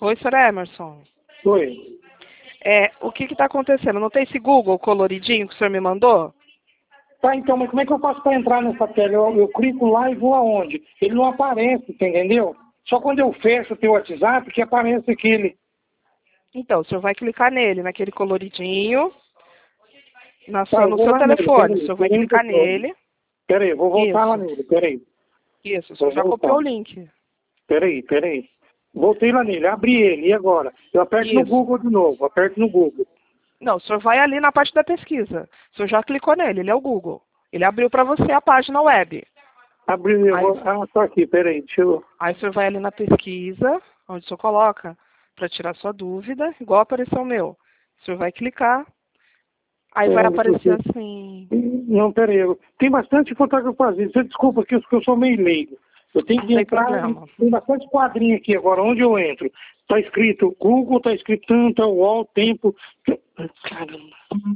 Oi, Sr. Emerson. Oi. O que está acontecendo? Não tem esse Google coloridinho que o senhor me mandou? Tá, então, mas como é que eu faço para entrar nessa tela? Eu clico lá e vou aonde? Ele não aparece, você entendeu? Só quando eu fecho o teu WhatsApp que aparece aquele. Então, o senhor vai clicar nele, naquele coloridinho, no Tá, eu vou seu lá nele, telefone. O peraí, senhor vai clicar nele. Peraí, eu vou voltar lá Isso. nele, peraí. Isso, o senhor já Vou copiou o voltar. link. Peraí. Voltei lá nele, abri ele, e agora? Eu aperto no Isso. Google de novo, aperto no Google. Não, o senhor vai ali na parte da pesquisa. O senhor já clicou nele, ele é o Google. Ele abriu para você a página web. Abri, eu Aí, vou... Tá aqui, peraí, deixa eu... aí o senhor vai ali na pesquisa, onde o senhor coloca para tirar sua dúvida, igual apareceu o meu. O senhor vai clicar, aí vai aparecer assim. Não, peraí, tem bastante fotografia pra fazer. Você desculpa que eu sou meio leigo. Eu tenho Não que tem entrar, problema. tem bastante quadrinho aqui agora, onde eu entro? Tá escrito Google, tá escrito tanto, UOL, tempo. Caramba.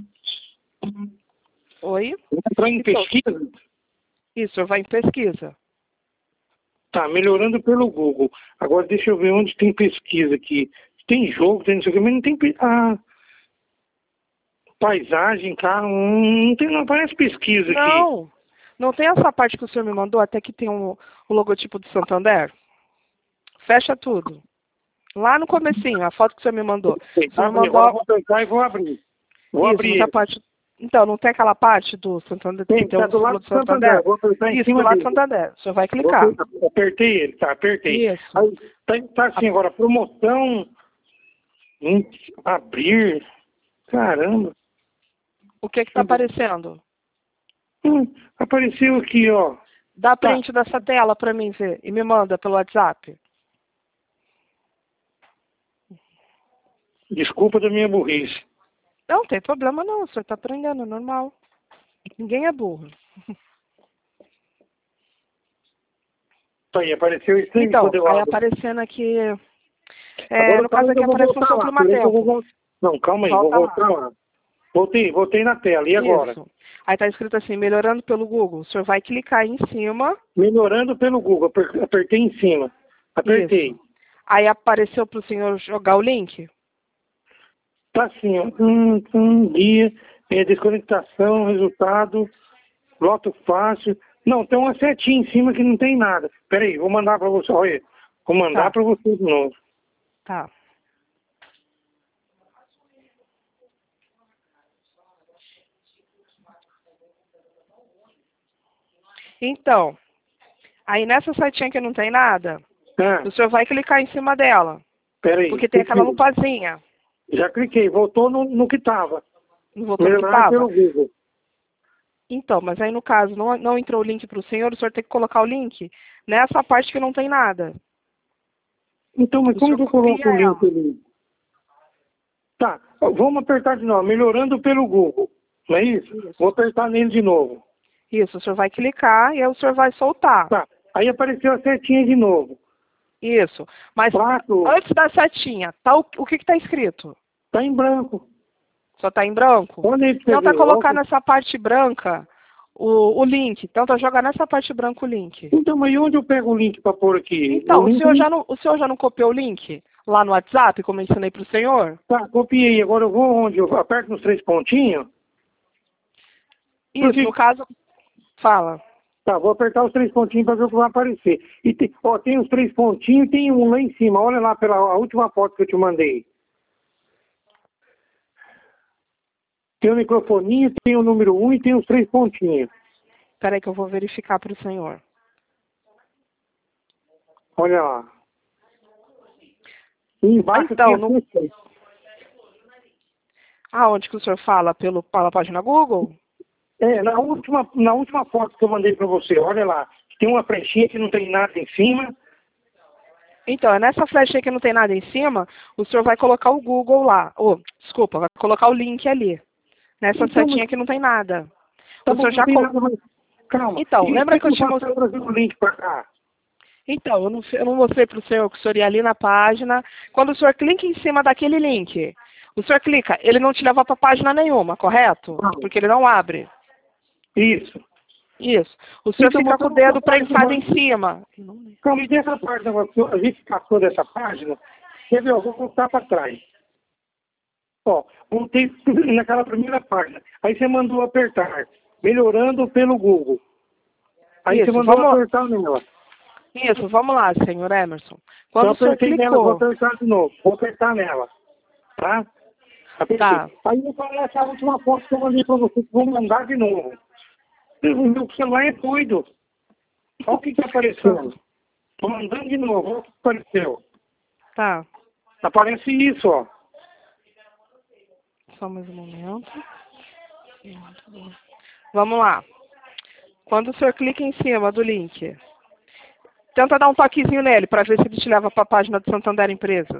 Oi? Vou entrar em Então, pesquisa? isso, o senhor vai em pesquisa. Tá, melhorando pelo Google. Agora deixa eu ver onde tem pesquisa aqui. Tem jogo, tem não sei o que, mas não tem... Paisagem, carro, não aparece pesquisa aqui. Não tem essa parte que o senhor me mandou, até que tem o logotipo do Santander? Fecha tudo. Lá no comecinho, a foto que o senhor me mandou. O senhor Agora mandou... eu vou pegar e vou abrir. Vou Isso, abrir não tem a ele. parte... Então, não tem aquela parte do Santander, que tem Tá o do símbolo lado do do Santander. Santander? Vou apertar em Isso, do cima lado do dele. Santander. O senhor vai clicar. Apertei ele, tá, apertei. Isso. Aí, tá assim agora, promoção, abrir, caramba. O que está aparecendo? Apareceu aqui, ó. Dá Tá, print dessa tela para mim ver e me manda pelo WhatsApp. desculpa da minha burrice. Não tem problema não, o senhor está aprendendo, é normal. Ninguém é burro. Tá aí, apareceu isso aí Então, quando eu aí abro. aparecendo aqui... Agora no tá caso onde aqui eu vou aparece no voltar seu lá. Peraí que eu vou clima-tempo. voltar. Não, calma aí, vou Volta lá. voltar lá. Voltei na tela, e agora? Isso. Aí tá escrito assim, melhorando pelo Google. O senhor vai clicar aí em cima. Melhorando pelo Google, apertei em cima. Apertei. Isso. Aí apareceu para o senhor jogar o link. Tá assim, ó. Guia, desconectação, resultado, loto fácil. Não, tem uma setinha em cima que não tem nada. Peraí, vou mandar pra você. Olha, vou mandar pra você de novo. Tá. Então, aí nessa setinha que não tem nada, o senhor vai clicar em cima dela. Peraí. Porque tem aquela lupazinha. Já cliquei, voltou no que tava. Não voltou no que Melhorar tava? pelo Google. Então, mas aí no caso não entrou o link para o senhor tem que colocar o link nessa parte que não tem nada. Então, mas O como senhor que eu coloco copia o link ela. ali? Tá, vamos apertar de novo. Melhorando pelo Google. Não é isso? Isso. Vou apertar nele de novo. Isso, o senhor vai clicar e aí o senhor vai soltar. Tá, aí apareceu a setinha de novo. Isso. Mas antes da setinha, tá o que está escrito? Tá em branco. Só está em branco? Olha aí pra Então você tá ver. colocar nessa parte branca o link. Então tá jogar nessa parte branca o link. Então, mas e onde eu pego o link para pôr aqui? Então, o senhor já não copiou o link lá no WhatsApp, como eu ensinei para o senhor? Tá, copiei. Agora eu vou onde? Eu aperto nos 3 pontinhos? Isso, no caso, fala. Tá, vou apertar os 3 pontinhos para ver o que vai aparecer. E tem os 3 pontinhos e tem um lá em cima. Olha lá pela a última foto que eu te mandei. Tem o microfoninho, tem o número 1 e tem os 3 pontinhos. Espera aí que eu vou verificar para o senhor. Olha lá. E embaixo então, tem aonde que o senhor fala? Pela página Google? Na última foto que eu mandei para você, olha lá. Tem uma flechinha que não tem nada em cima. Então, é nessa flechinha que não tem nada em cima, o senhor vai colocar o Google lá. Desculpa, vai colocar o link ali. Nessa setinha que não tem nada. Tá o bom, senhor já calma. Então, lembra que eu tinha mostrado o link para cá? Então, eu não mostrei para o senhor que o senhor ia ali na página. Quando o senhor clica em cima daquele link, o senhor clica, ele não te leva para página nenhuma, correto? Não. Porque ele não abre. Isso. Isso. O senhor Então, fica com o dedo prensado em cima. Calma, e dessa página, a verificação dessa página, Quer ver? Eu vou voltar para trás. Ó, voltei naquela primeira página. Aí você mandou apertar. Melhorando pelo Google. Aí Isso, você mandou vamos... apertar nela. Isso, vamos lá, senhor Emerson. Eu Quando o senhor apertei nela, vou clicou... apertar de novo. Vou apertar nela. Tá? Apertei. Tá. Aí eu falei essa última foto que eu mandei para você, que vou mandar de novo. O meu celular é doido. Olha o que apareceu. Tô mandando de novo. Olha o que apareceu. Tá. Aparece isso, ó. Só mais um momento. Vamos lá. Quando o senhor clica em cima do link, tenta dar um toquezinho nele para ver se ele te leva para a página do Santander Empresas.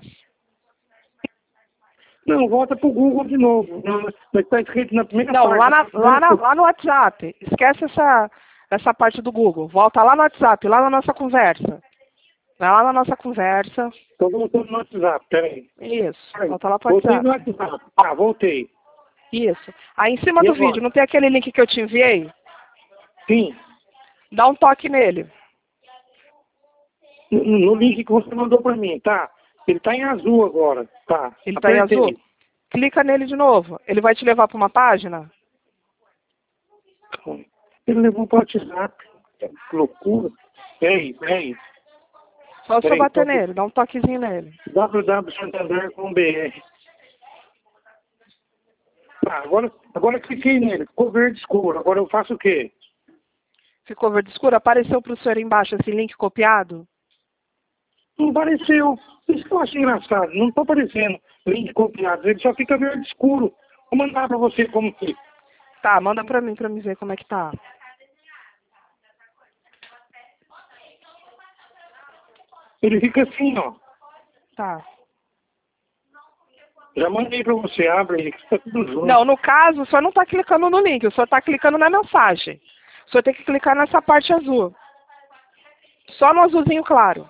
Não, volta pro Google de novo. Mas está escrito na primeira Não, página. lá no WhatsApp. Esquece essa parte do Google. Volta lá no WhatsApp, lá na nossa conversa. Vai lá na nossa conversa. Estou voltando no WhatsApp, peraí. Isso, volta lá pro Voltei no WhatsApp. WhatsApp. Ah, voltei. Isso. Aí em cima E do agora? vídeo, não tem aquele link que eu te enviei? Sim. Dá um toque nele. No link que você mandou para mim, tá? Ele está em azul agora. Tá. Ele está em Apertei. azul? Clica nele de novo. Ele vai te levar para uma página? Ele levou para o WhatsApp. Que loucura. Peraí. Só você Peraí, bater nele, dá um toquezinho nele. www.santander.br. Tá, agora eu cliquei nele. Ficou verde escuro. Agora eu faço o quê? Ficou verde escuro? Apareceu para o senhor embaixo esse link copiado? Não apareceu. Isso que eu achei engraçado. Não está aparecendo link copiado. Ele só fica verde escuro. Vou mandar para você como fica. Tá, manda para mim ver como é que tá. Ele fica assim, ó. Tá. Já mandei para você. Abre aí, que está tudo junto. Não, no caso, o senhor não está clicando no link, o senhor está clicando na mensagem. O senhor tem que clicar nessa parte azul. Só no azulzinho claro.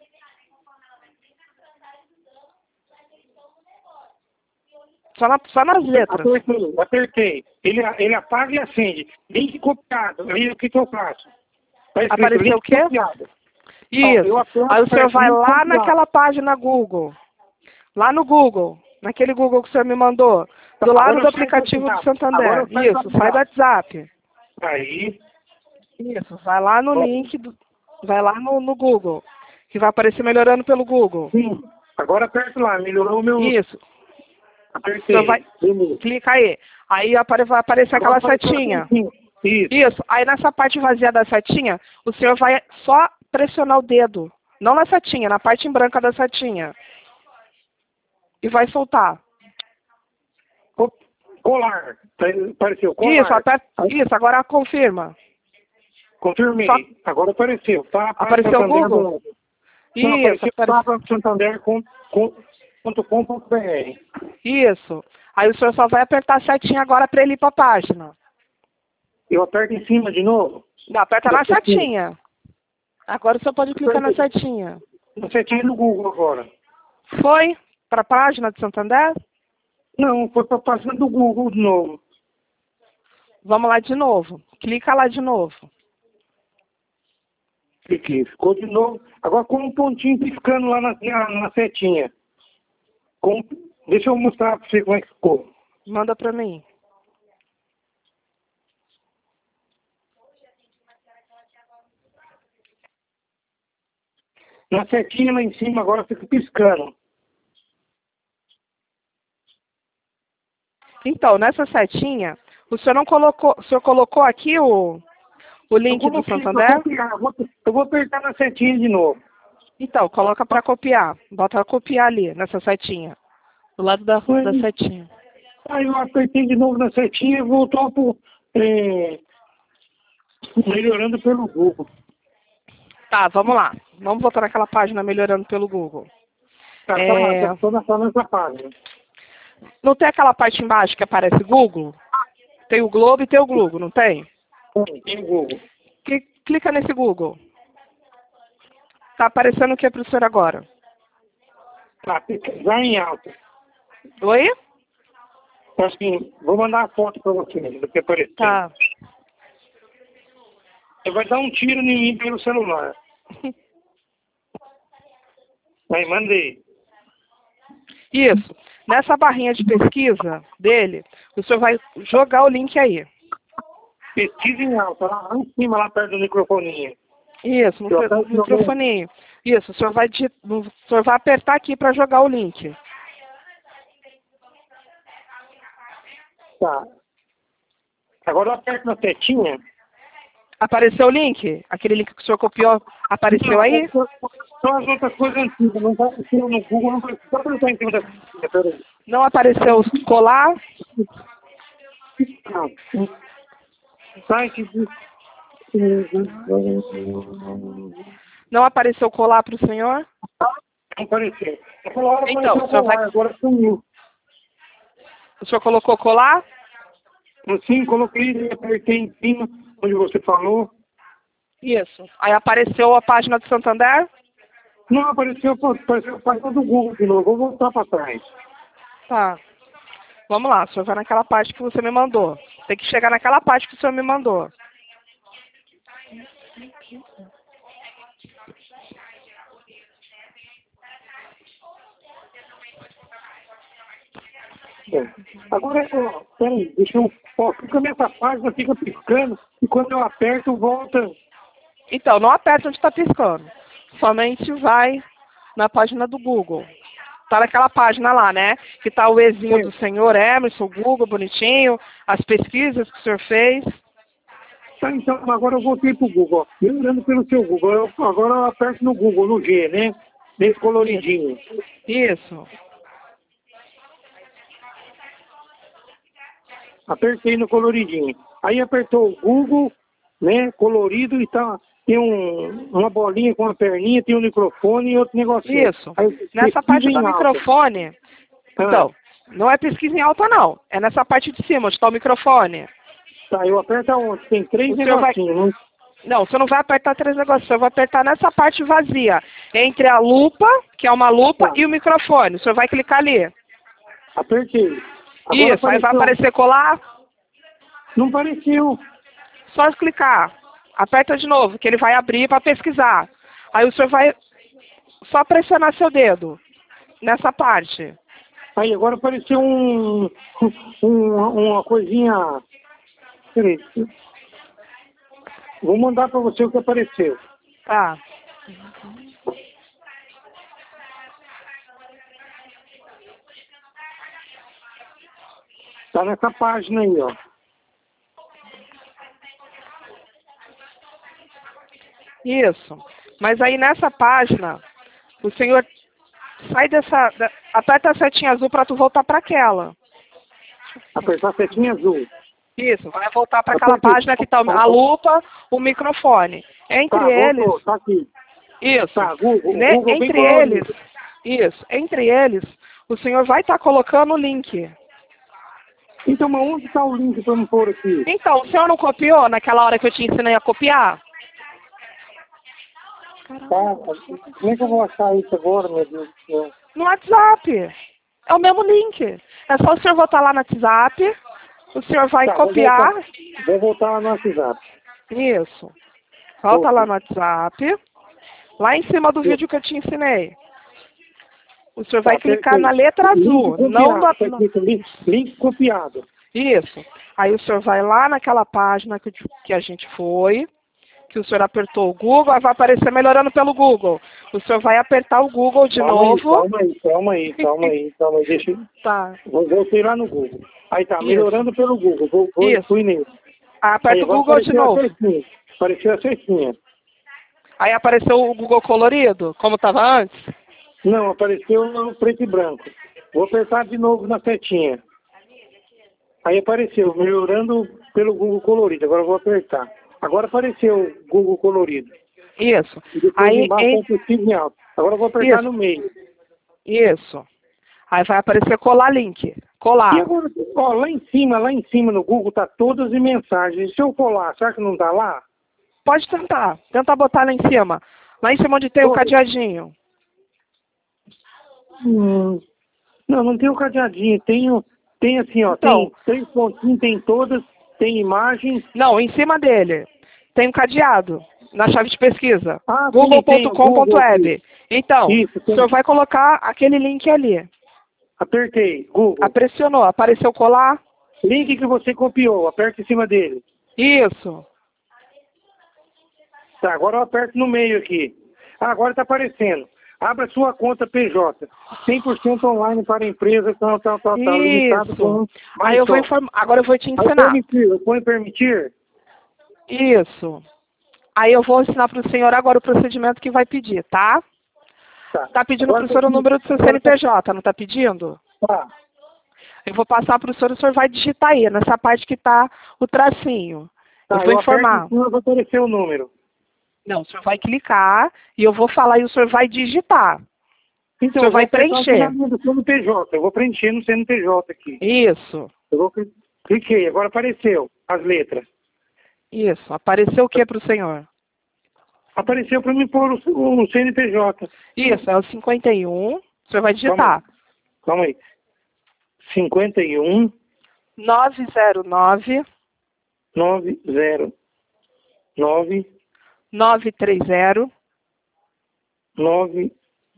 Só nas letras. Apertei. Ele apaga e acende. Link copiado. Aí o que eu faço? Tá escrito, Apareceu link o quê? copiado. Isso. Aí o senhor vai lá copiado. naquela página Google. Lá no Google. Naquele Google que o senhor me mandou. Do lado Agora do eu saio aplicativo do WhatsApp. Agora Santander. eu saio do Isso, sai do WhatsApp. Aí. Isso, vai lá no link, vai lá no Google. Que vai aparecer melhorando pelo Google. Sim. Agora aperto lá. Melhorou o meu... Isso. Apertei. Você vai, clica aí. Aí vai aparecer aquela setinha. Isso. Aí nessa parte vazia da setinha, o senhor vai só pressionar o dedo. Não na setinha, na parte em branca da setinha. E vai soltar. Colar. Apareceu colar. Isso, isso, agora confirma. Confirmei. Só... Agora apareceu. Tá? Apareceu o Google? Isso, apareceu. Santander.com.br. Isso. Aí o senhor só vai apertar a setinha agora para ele ir para a página. Eu aperto em cima de novo? Não, aperta na setinha. Agora o senhor pode clicar na setinha. Na setinha do Google agora. Foi para a página de Santander? Não, foi para a página do Google de novo. Vamos lá de novo. Clica lá de novo. Cliquei. Ficou de novo. Agora com um pontinho piscando lá na setinha. Deixa eu mostrar para você como é que ficou. Manda para mim. Na setinha lá em cima agora fica piscando. Então, nessa setinha, o senhor colocou aqui o link do Santander? Eu vou apertar na setinha de novo. Então, coloca para copiar. Bota copiar ali, nessa setinha. Do lado da setinha. Aí eu apertei de novo na setinha e voltou pro... melhorando pelo Google. Tá, vamos lá. Vamos voltar naquela página melhorando pelo Google. Estou nessa página. Não tem aquela parte embaixo que aparece Google? Tem o Globo e tem o Google, não tem? Tem o Google. Clica nesse Google. Tá aparecendo o que para o senhor agora? Tá, pesquisar em alta. Oi? Assim, vou mandar a foto para você do que apareceu. Tá. Você vai dar um tiro em mim pelo celular. Aí, mandei. Isso. Nessa barrinha de pesquisa dele, o senhor vai jogar o link aí. Pesquisa em alta, lá em cima, lá perto do microfoninho. Isso, no microfoninho. Isso, o senhor vai apertar aqui para jogar o link. Tá. Agora eu aperto na setinha. Apareceu o link? Aquele link que o senhor copiou, apareceu aí? Só as outras coisas antigas, não está aparecendo no Google, não apareceu. Só apertar em cima da setinha, peraí. Não apareceu colar? Site de... Não apareceu colar para o senhor? Não apareceu. Aquela hora Então, apareceu o senhor vai... agora sumiu. O senhor colocou colar? Sim, coloquei e apertei em cima, onde você falou. Isso. Aí apareceu a página do Santander? Não, apareceu a página do Google de novo. Vou voltar para trás. Tá. Vamos lá, o senhor vai naquela parte que você me mandou. Tem que chegar naquela parte que o senhor me mandou. Agora, peraí, deixa eu... Fica nessa página, fica piscando, e quando eu aperto, volta... Então, não aperta onde está piscando. Somente vai na página do Google. Tá naquela página lá, né? Que tá o Ezinho do senhor Emerson, o Google, bonitinho, as pesquisas que o senhor fez. Tá, então, agora eu voltei pro Google. Lembrando pelo seu Google. Agora eu aperto no Google, no G, né? Nesse coloridinho. Isso. Apertei no coloridinho. Aí apertou o Google, né? Colorido e tá... Tem uma bolinha com uma perninha, tem um microfone e outro negocinho. Isso. Nessa parte do microfone... Então, não é pesquisa em alta, não. É nessa parte de cima, onde está o microfone. Tá, eu aperto aonde? Tem 3 negocinhos, né? Não, você não vai apertar 3 negocinhos. Você vai apertar nessa parte vazia. Entre a lupa, que é uma lupa, e o microfone. O senhor vai clicar ali. Apertei. Agora isso, apareceu... aí vai aparecer colar. Não apareceu. Só clicar. Aperta de novo, que ele vai abrir para pesquisar. Aí o senhor vai só pressionar seu dedo nessa parte. Aí agora apareceu uma coisinha... Peraí. Vou mandar para você o que apareceu. Tá. Tá nessa página aí, ó. Isso. Mas aí nessa página, o senhor sai dessa... Aperta a setinha azul para tu voltar para aquela. Apertar a setinha azul. Isso, vai voltar para aquela página que está a lupa, o microfone. Entre eles... Voltou, tá aqui. Isso. Tá, Google entre eles... Isso. Entre eles, o senhor vai estar colocando o link. Então, mas onde está o link para me pôr aqui? Então, o senhor não copiou naquela hora que eu te ensinei a copiar? Tá, como é que eu vou achar isso agora, meu Deus do céu? No WhatsApp. É o mesmo link. É só o senhor voltar lá no WhatsApp, o senhor vai copiar. Vou voltar lá no WhatsApp. Isso. Volta lá no WhatsApp, lá em cima do vídeo que eu te ensinei. O senhor vai clicar na letra azul, não no... Link copiado. Isso. Aí o senhor vai lá naquela página que a gente foi, que o senhor apertou o Google, aí vai aparecer melhorando pelo Google. O senhor vai apertar o Google de novo. Calma aí. Deixa eu... Tá. Voltei lá no Google. Aí tá, melhorando pelo Google. Fui nele. Aí aperta o Google de novo. Apareceu a cestinha. Aí apareceu o Google colorido, como estava antes? Não, apareceu no preto e branco. Vou apertar de novo na setinha. Aí apareceu, melhorando pelo Google colorido. Agora eu vou apertar. Agora apareceu o Google colorido. Isso. Aí agora eu vou apertar no meio. Isso. Aí vai aparecer colar link. Colar. E agora, ó, lá em cima no Google tá todas as mensagens. Se eu colar, será que não tá lá? Pode tentar. Tenta botar lá em cima. Lá em cima onde tem o cadeadinho. Não tem o cadeadinho. Tem assim, ó. Então, tem 3 pontinhos, tem todas, tem imagens. Não, em cima dele. Tem um cadeado. Na chave de pesquisa. Google.com.web. Então, isso, o senhor vai colocar aquele link ali. Apertei. Google. Pressionou. Apareceu colar? Link que você copiou. Aperta em cima dele. Isso. Tá, agora eu aperto no meio aqui. Ah, agora está aparecendo. Abra sua conta PJ. 100% online para empresa, tal. Limitado com Isso. Aí eu vou informar. Agora eu vou te ensinar. Eu ponho permitir? Isso. Aí eu vou ensinar para o senhor agora o procedimento que vai pedir, tá? Tá pedindo para o senhor o número do seu CNPJ, não tá pedindo? Tá. Eu vou passar para o senhor vai digitar aí, nessa parte que tá o tracinho. Tá, eu vou informar. Eu vou aparecer o número. Não, o senhor vai clicar e eu vou falar e o senhor vai digitar. Então, o senhor vai preencher. No CNPJ. Eu vou preencher no CNPJ aqui. Isso. Cliquei, agora apareceu as letras. Isso. Apareceu o que para o senhor? Apareceu para mim pôr o CNPJ. Isso, é o 51. O senhor vai digitar. Calma aí. 51 909 909 930 930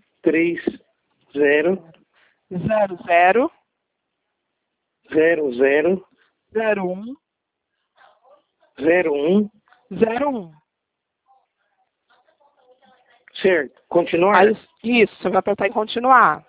00 00 01 01 01. Certo. Continuar? Aí, isso, você vai apertar em continuar.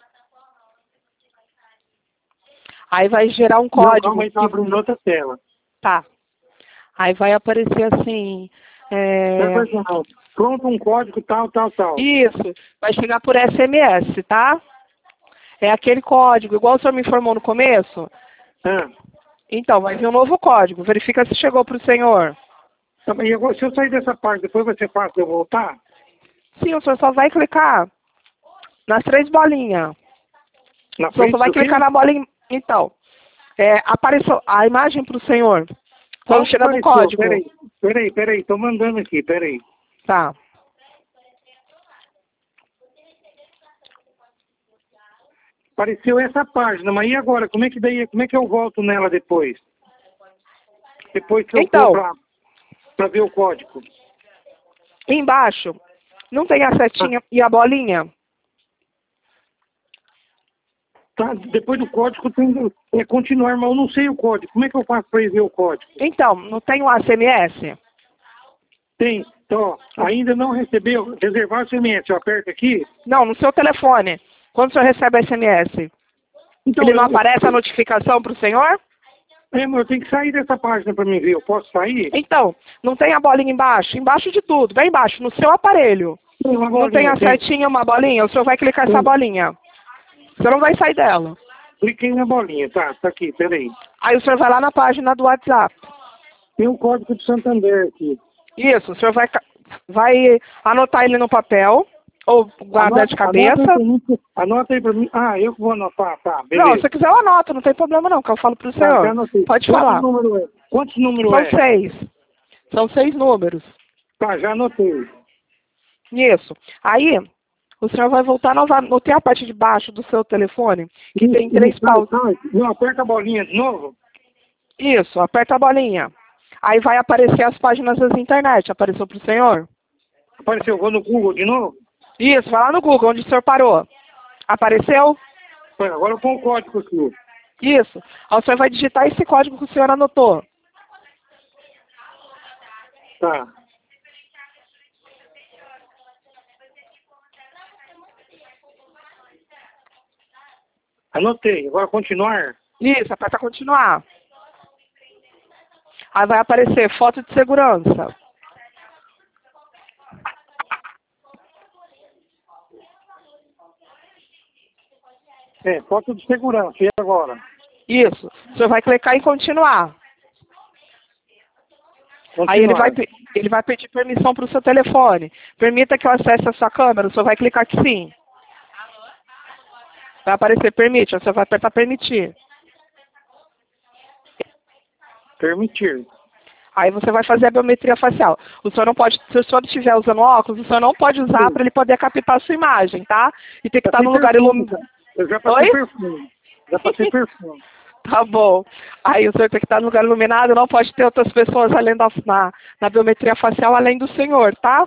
Aí vai gerar um código. Não, calma aí, tá abrindo outra tela. Tá. Aí vai aparecer assim... Pronto, um código tal. Isso. Vai chegar por SMS, tá? É aquele código, igual o senhor me informou no começo. Então, vai vir um novo código. Verifica se chegou para o senhor. E agora, se eu sair dessa parte, depois vai ser fácil eu voltar? Sim, o senhor só vai clicar nas 3 bolinhas. O senhor só vai clicar na bolinha. Então, apareceu a imagem para o senhor. Quando chegar no código. Peraí, tô mandando aqui, peraí. Tá. Apareceu essa página, mas e agora? Como é que eu volto nela depois? Depois que eu for pra ver o código. Embaixo, não tem a setinha e a bolinha? Tá, depois do código tem continuar, mas eu não sei o código. Como é que eu faço para ir ver o código? Então, não tem o SMS? Tem. Então, ainda não recebeu. Reservar o SMS, eu aperto aqui? Não, no seu telefone. Quando o senhor recebe SMS, então, ele não aparece a notificação para o senhor? Mas eu tenho que sair dessa página para me ver. Eu posso sair? Então, não tem a bolinha embaixo? Embaixo de tudo, bem embaixo, no seu aparelho. Não tem a setinha, uma bolinha? O senhor vai clicar essa bolinha. O senhor não vai sair dela. Cliquei na bolinha, tá aqui, peraí. Aí o senhor vai lá na página do WhatsApp. Tem um código de Santander aqui. Isso, o senhor vai anotar ele no papel, ou guardar de cabeça. Anota aí pra mim. Ah, eu vou anotar, tá, beleza. Não, se você quiser eu anoto, não tem problema não, que eu falo pro senhor. Pode falar. Quantos números São 6. São 6 números. Tá, já anotei. Isso. Aí, o senhor vai voltar novamente. Não tem a parte de baixo do seu telefone, que tem 3 paus. Não, aperta a bolinha de novo. Isso, aperta a bolinha. Aí vai aparecer as páginas da internet. Apareceu pro senhor? Apareceu, vou no Google de novo? Isso, vai lá no Google, onde o senhor parou. Apareceu? Agora eu ponho o código aqui. Isso. Aí o senhor vai digitar esse código que o senhor anotou. Tá. Anotei. Agora continuar? Isso, aperta continuar. Aí vai aparecer foto de segurança. Foto de segurança. E agora? Isso. O senhor vai clicar em continuar. Aí ele vai pedir permissão para o seu telefone. Permita que eu acesse a sua câmera. O senhor vai clicar que sim. Vai aparecer permite. Você vai apertar permitir. Permitir. Aí você vai fazer a biometria facial. O senhor não pode, se o senhor estiver usando óculos, o senhor não pode usar para ele poder captar a sua imagem, tá? E tem que estar no lugar iluminado. Eu já passei perfume. Tá bom. Aí o senhor tem que estar no lugar iluminado, não pode ter outras pessoas além na biometria facial, além do senhor, tá?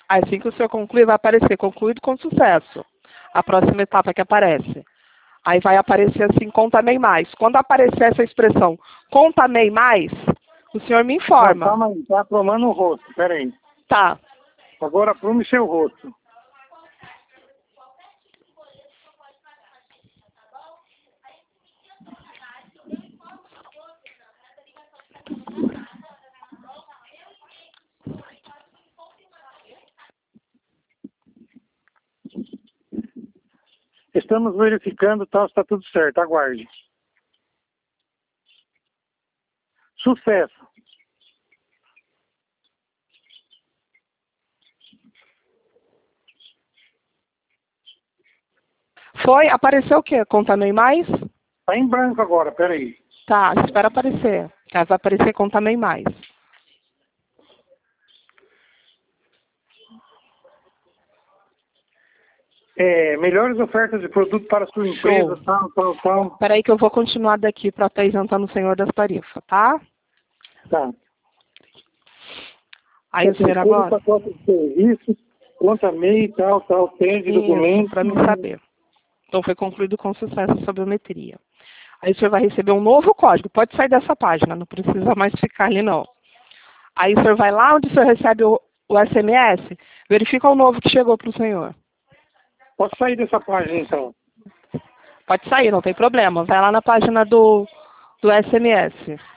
Assim que o senhor concluir, vai aparecer concluído com sucesso. A próxima etapa que aparece. Aí vai aparecer assim, contamei mais. Quando aparecer essa expressão, contamei mais, o senhor me Não, informa. calma aí, tá aprumando o rosto, peraí. Tá. Agora aprume seu rosto. Estamos verificando, tal, está tudo certo, aguarde. Sucesso. Foi? Apareceu o quê? Contamei mais? Está em branco agora, peraí. Tá, espera aparecer. Aí vai aparecer contamei mais. Melhores ofertas de produto para sua empresa, Show. tal. Peraí que eu vou continuar daqui para apresentar no senhor das tarifas, tá? Tá. Aí o senhor agora? Pacote de serviço, conta MEI, tal, tende, documento. Para mim saber. Então foi concluído com sucesso a biometria. Aí o senhor vai receber um novo código. Pode sair dessa página, não precisa mais ficar ali não. Aí o senhor vai lá onde o senhor recebe o SMS, verifica o novo que chegou para o senhor. Posso sair dessa página então? Pode sair, não tem problema. Vai lá na página do SMS.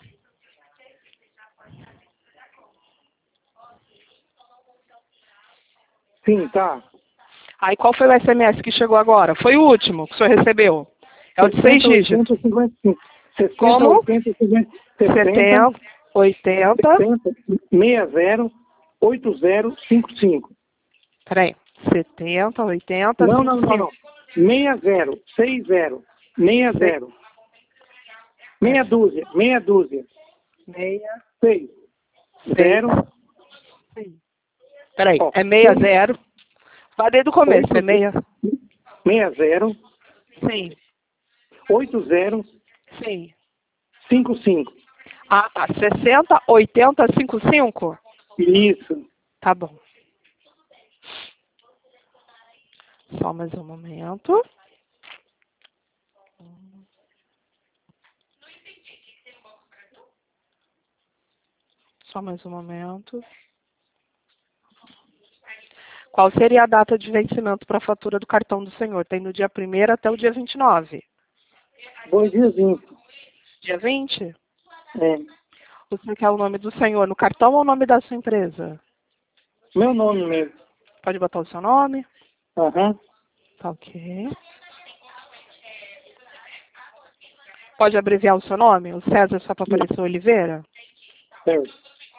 Sim, tá. Aí qual foi o SMS que chegou agora? Foi o último que o senhor recebeu. É o de 6 dígitos. 60, Como? 80, 50, 70, 80. 60, 60, 8055. Peraí. 70, 80, Não. 55. 60, 60, 60. Meia dúzia. 6, 0. Peraí, é 60. Vai desde o começo, é 60. 60, Sim. 80, Sim. 55. Ah, tá. 60, 80, 55? Isso. Tá bom. Só mais um momento. Só mais um momento. Qual seria a data de vencimento para a fatura do cartão do senhor? Tem do dia 1º até o dia 29. Bom dia, 20. Dia 20? É. O senhor quer o nome do senhor no cartão ou o nome da sua empresa? Meu nome mesmo. Pode botar o seu nome? Aham. Tá ok. Pode abreviar o seu nome? O César só para aparecer Oliveira? Certo.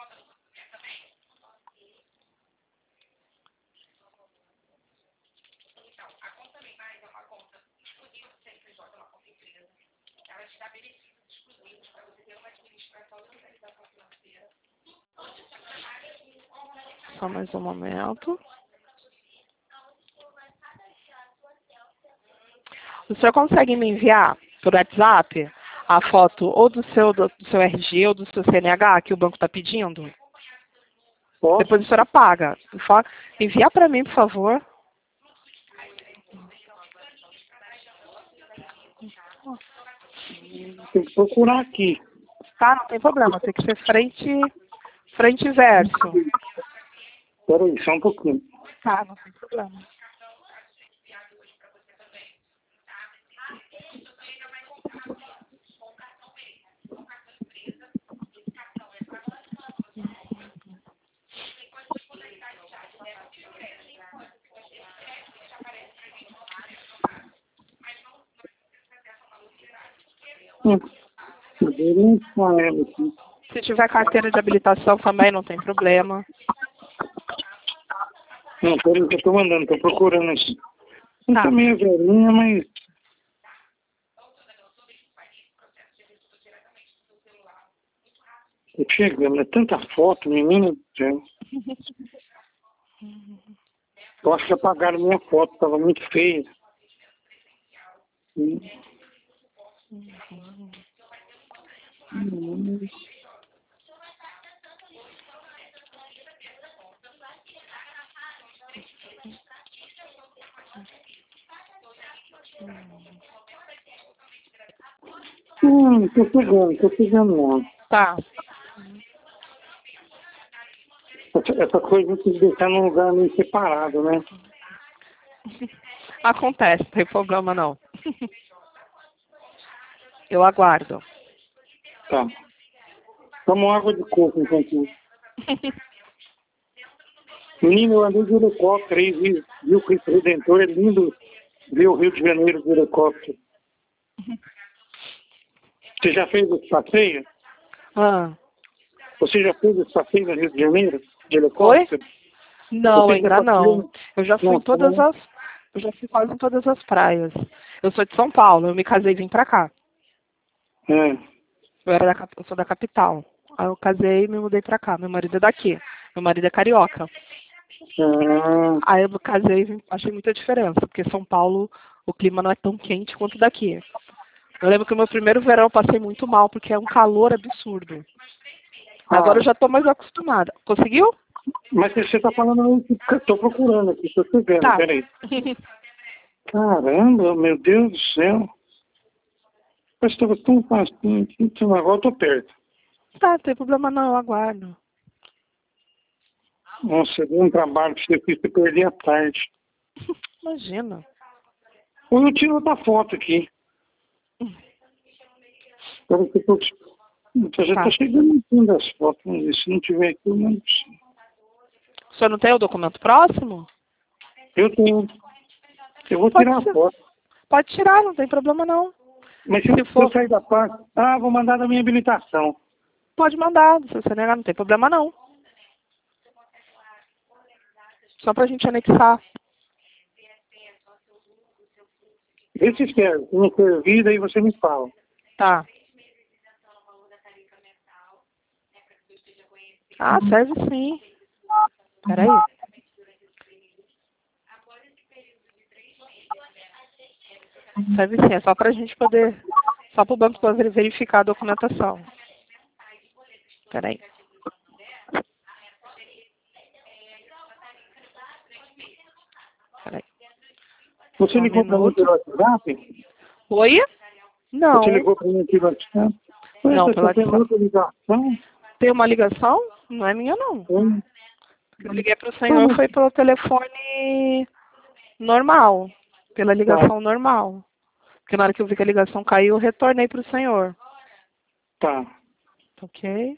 Só mais um momento. O senhor consegue me enviar por WhatsApp a foto ou do seu RG ou do seu CNH que o banco está pedindo? Posso? Depois a senhora paga. Envia para mim, por favor. Tem que procurar aqui. Tá, não tem problema. Tem que ser frente e verso. Espera aí, só um pouquinho. Tá, não tem problema. Se tiver carteira de habilitação também não tem problema. Não, peraí que eu tô mandando, tô procurando aqui. Não Tá. tá meio velhinha, mas... Tô chegando, é tanta foto, menino do céu. Eu acho que apagaram minha foto, tava muito feia. Tô pegando não. Tá. Essa coisa tem que deixar num lugar meio separado, né? Acontece, não tem problema não. Eu aguardo. Tá. Toma água de coco enquanto isso. Menino, eu andei de helicóptero aí, viu o Cristo Redentor, é lindo ver o Rio de Janeiro de helicóptero. Você já fez esse passeio? Ah. Você já fez esse passeio no Rio de Janeiro de helicóptero? Oi? Não, Você ainda não. Eu já fui em todas não. as. Eu já fui quase em todas as praias. Eu sou de São Paulo, eu me casei e vim pra cá. É. Eu sou da capital. Aí eu casei e me mudei pra cá. Meu marido é daqui. Meu marido é carioca. Ah, Aí eu casei e achei muita diferença, porque São Paulo o clima não é tão quente quanto daqui. Eu lembro que o meu primeiro verão eu passei muito mal, porque é um calor absurdo. Agora eu já tô mais acostumada. Conseguiu? mas você tá falando aí que eu tô procurando aqui, tô vendo, Tá. peraí. Caramba, meu Deus do céu. Eu estava tão fácil, agora eu tô perto. Tá, não tem problema não, eu aguardo. Nossa, deu um trabalho que você fez pra perder a tarde. Imagina. Ou eu tiro outra foto aqui. Espera que eu já Tá. tá chegando no fim das fotos. Vamos ver, se não tiver aqui, eu mando pra você. O senhor não tem o documento próximo? Eu tenho. Eu vou Pode tirar a ser. foto. Pode tirar, não tem problema não. Mas se Se eu for, sair da parte, vou mandar da minha habilitação. pode mandar. Se você negar, não tem problema não. Só pra gente anexar. Vê se serve. Se não servir, daí você me fala. Tá. Ah, serve sim. Peraí. Serve sim, é só pra gente poder. Só pro banco poder verificar a documentação. Peraí. Peraí. Você Só um ligou para mim minuto. pelo WhatsApp? Oi? Você Não. ligou para mim pelo WhatsApp? Não, pelo Você tem WhatsApp. outra ligação? Tem uma ligação? Não é minha, não. Eu liguei pro Tá, senhor, foi pelo telefone normal. Pela ligação normal. Porque na hora que eu vi que a ligação caiu, eu retornei pro senhor. tá. Ok?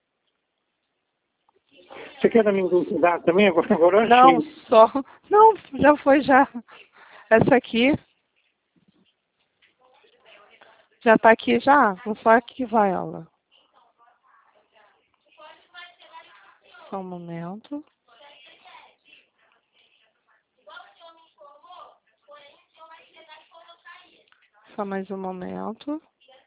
Você quer da minha identidade também? Agora eu Não, achei. só. Não, já foi já. Essa aqui. Já tá aqui já. Vou só arquivar ela. Só um momento. Só mais um momento.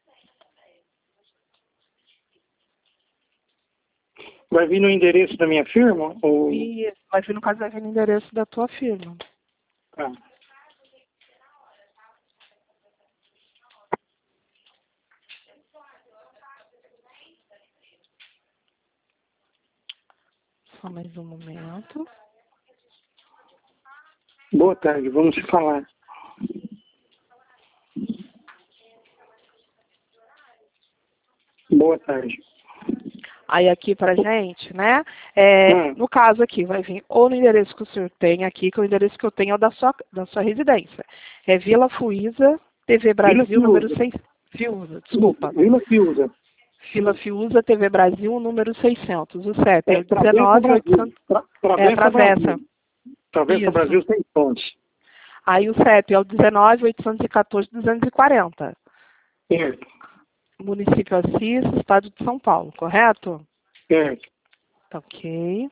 Vai vir no endereço da minha firma? Ou... E vai vir, no caso, vai vir no endereço da tua firma. Tá. Só mais um momento. Boa tarde, vamos se falar. Boa tarde. Aí aqui pra gente, né? No caso aqui, vai vir ou no endereço que o senhor tem aqui, que o endereço que eu tenho é o da sua residência. É Vila Fuísa, TV Brasil, número 6. Fiuza, desculpa. Vila Fiuza. Vila Fiuza, TV Brasil, número 600. O CEP é o Travessa 19.800. Travessa Travessa. Travessa Isso. Brasil sem pontes. Aí o CEP é o 19.814.240. Certo. Município Assis, Estado de São Paulo, correto? Certo. Tá ok.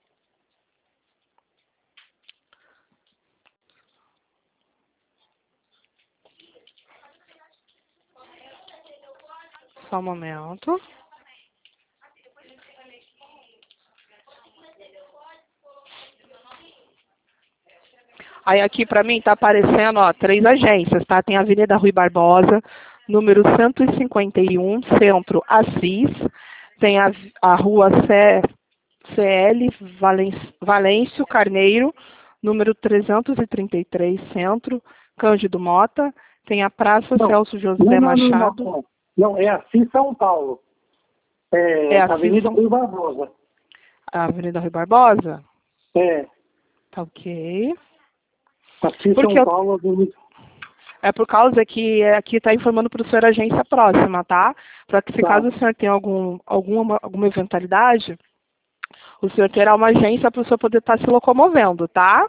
Só um momento. Aí aqui para mim tá aparecendo, ó, 3 agências, tá? Tem a Avenida Rui Barbosa, número 151, Centro Assis. Tem a Rua CL Valêncio Carneiro, número 333, Centro. Cândido Mota, tem a Praça Não. Celso José Machado. Não, é Assis São Paulo. É Avenida Rui Barbosa. A Avenida Rui Barbosa? É. Tá ok. Assis São Paulo, Avenida... É por causa que aqui está informando para o senhor a agência próxima, tá? Para que se caso o senhor tenha alguma eventualidade, o senhor terá uma agência para o senhor poder estar se locomovendo, tá?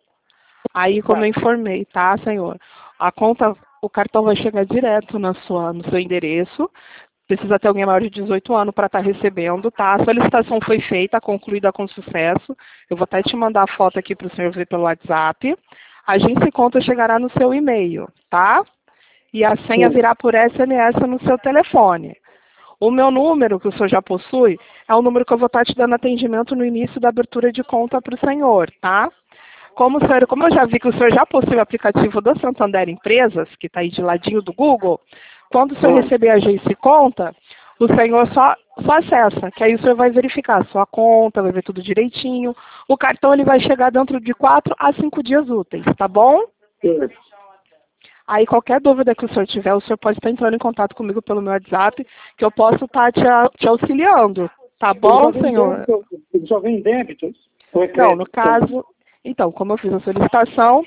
Aí, como eu informei, tá, senhor? A conta, o cartão vai chegar direto no seu endereço. Precisa ter alguém maior de 18 anos para estar recebendo, tá? A solicitação foi feita, concluída com sucesso. Eu vou até te mandar a foto aqui para o senhor ver pelo WhatsApp. A agência e conta chegará no seu e-mail, tá? E a senha virá por SMS no seu telefone. O meu número, que o senhor já possui, é o número que eu vou estar te dando atendimento no início da abertura de conta para o senhor, tá? Como eu já vi que o senhor já possui o aplicativo do Santander Empresas, que está aí de ladinho do Google, quando o senhor receber a agência e conta, o senhor só acessa, que aí o senhor vai verificar a sua conta, vai ver tudo direitinho. O cartão ele vai chegar dentro de 4 a 5 dias úteis, tá bom? Sim. Aí qualquer dúvida que o senhor tiver, o senhor pode estar entrando em contato comigo pelo meu WhatsApp, que eu posso estar te auxiliando. Tá bom, senhor? Ele só vem débitos? Não, no caso... Então, como eu fiz a solicitação,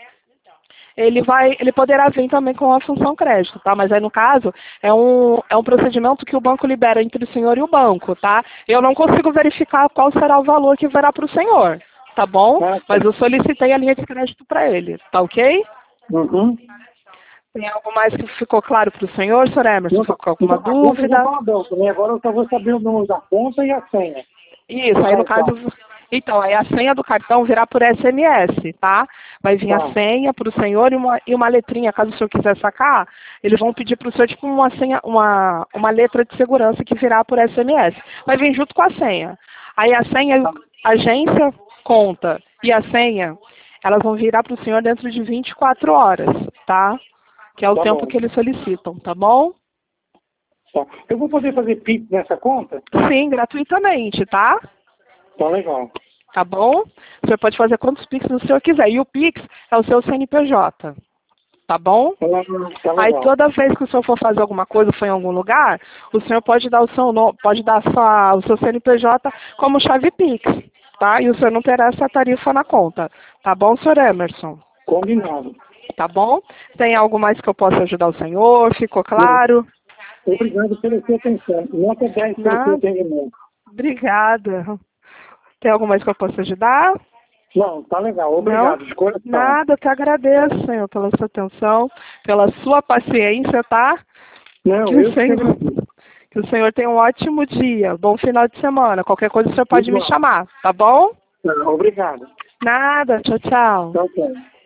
ele poderá vir também com a função crédito, tá? Mas aí, no caso, é um procedimento que o banco libera entre o senhor e o banco, tá? Eu não consigo verificar qual será o valor que virá para o senhor, tá bom? Mas eu solicitei a linha de crédito para ele, tá ok? Uhum. Tem algo mais que ficou claro para o senhor Emerson? Ficou alguma dúvida? Agora eu só vou saber o número da conta e a senha. Isso, aí no caso... Então, aí a senha do cartão virá por SMS, tá? Vai vir a senha para o senhor e uma letrinha, caso o senhor quiser sacar, eles vão pedir para o senhor tipo uma senha, uma letra de segurança que virá por SMS. Vai vir junto com a senha. Aí a senha, agência, conta e a senha, elas vão virar para o senhor dentro de 24 horas, tá? Que é o tempo que eles solicitam, tá bom? Tá. Eu vou poder fazer Pix nessa conta? Sim, gratuitamente, tá? Tá legal. Tá bom? O senhor pode fazer quantos Pix o senhor quiser. E o Pix é o seu CNPJ. Tá bom? Tá aí toda vez que o senhor for fazer alguma coisa, for em algum lugar, o senhor pode dar o seu CNPJ como chave Pix, tá? E o senhor não terá essa tarifa na conta. Tá bom, senhor Emerson? Combinado. Tá bom? Tem algo mais que eu possa ajudar o senhor? Ficou claro? Obrigado pela sua atenção. Nota 10 pelo seu atendimento. Obrigada. Tem algo mais que eu possa ajudar? Não, tá legal. Obrigado. De coração. Nada, eu que agradeço, senhor, pela sua atenção, pela sua paciência, tá? Não, que o senhor tenha um ótimo dia, bom final de semana. Qualquer coisa o senhor pode me chamar, tá bom? Não, obrigado. Nada, tchau, tchau. Tchau, tchau.